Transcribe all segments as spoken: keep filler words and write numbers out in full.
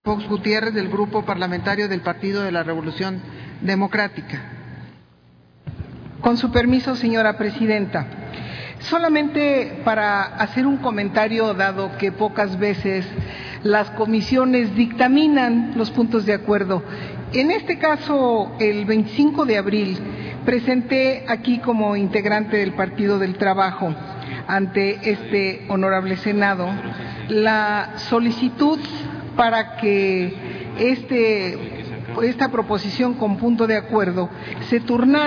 Fox Gutiérrez, del Grupo Parlamentario del Partido de la Revolución Democrática. Con su permiso, señora presidenta, solamente para hacer un comentario, dado que pocas veces las comisiones dictaminan los puntos de acuerdo. En este caso, el veinticinco de abril, presenté aquí como integrante del Partido del Trabajo ante este honorable Senado la solicitud para que este, esta proposición con punto de acuerdo se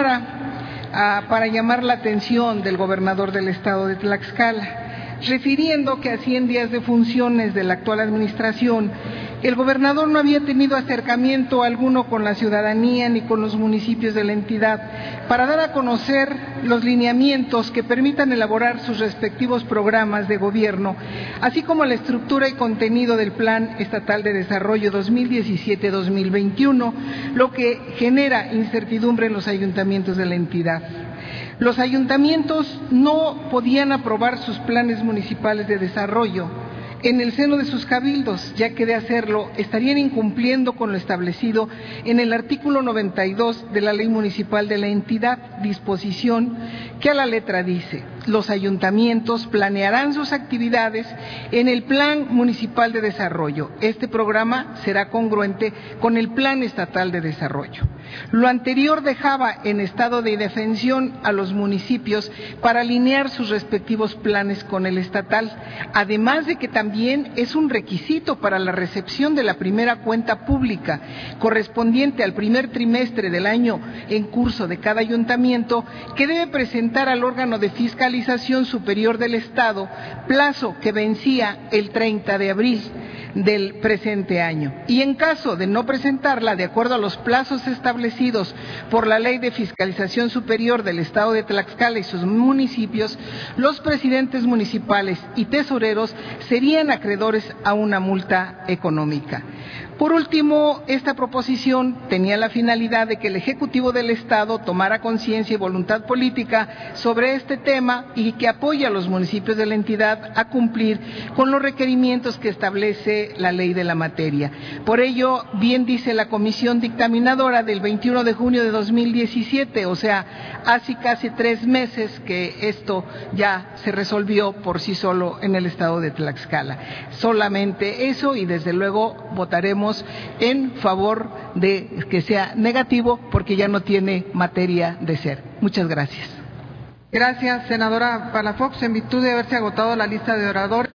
turnara a, para llamar la atención del gobernador del estado de Tlaxcala, refiriendo que a cien días de funciones de la actual administración, el gobernador no había tenido acercamiento alguno con la ciudadanía ni con los municipios de la entidad para dar a conocer los lineamientos que permitan elaborar sus respectivos programas de gobierno, así como la estructura y contenido del Plan Estatal de Desarrollo dos mil diecisiete a dos mil veintiuno, lo que genera incertidumbre en los ayuntamientos de la entidad. Los ayuntamientos no podían aprobar sus planes municipales de desarrollo en el seno de sus cabildos, ya que de hacerlo estarían incumpliendo con lo establecido en el artículo noventa y dos de la Ley Municipal de la entidad, disposición que a la letra dice: los ayuntamientos planearán sus actividades en el Plan Municipal de Desarrollo. Este programa será congruente con el Plan Estatal de Desarrollo. Lo anterior dejaba en estado de indefensión a los municipios para alinear sus respectivos planes con el estatal, además de que también es un requisito para la recepción de la primera cuenta pública correspondiente al primer trimestre del año en curso de cada ayuntamiento, que debe presentar al órgano de fiscalización superior del Estado, plazo que vencía el treinta de abril del presente año. Y en caso de no presentarla de acuerdo a los plazos establecidos por la Ley de Fiscalización Superior del Estado de Tlaxcala y sus municipios, los presidentes municipales y tesoreros serían acreedores a una multa económica. Por último, esta proposición tenía la finalidad de que el Ejecutivo del Estado tomara conciencia y voluntad política sobre este tema y que apoye a los municipios de la entidad a cumplir con los requerimientos que establece la ley de la materia. Por ello, bien dice la comisión dictaminadora del veintiuno de junio de dos mil diecisiete, o sea, hace casi tres meses que esto ya se resolvió por sí solo en el estado de Tlaxcala. Solamente eso, y desde luego votaremos en favor de que sea negativo porque ya no tiene materia de ser. Muchas gracias. Gracias, senadora Palafox. En virtud de haberse agotado la lista de oradores.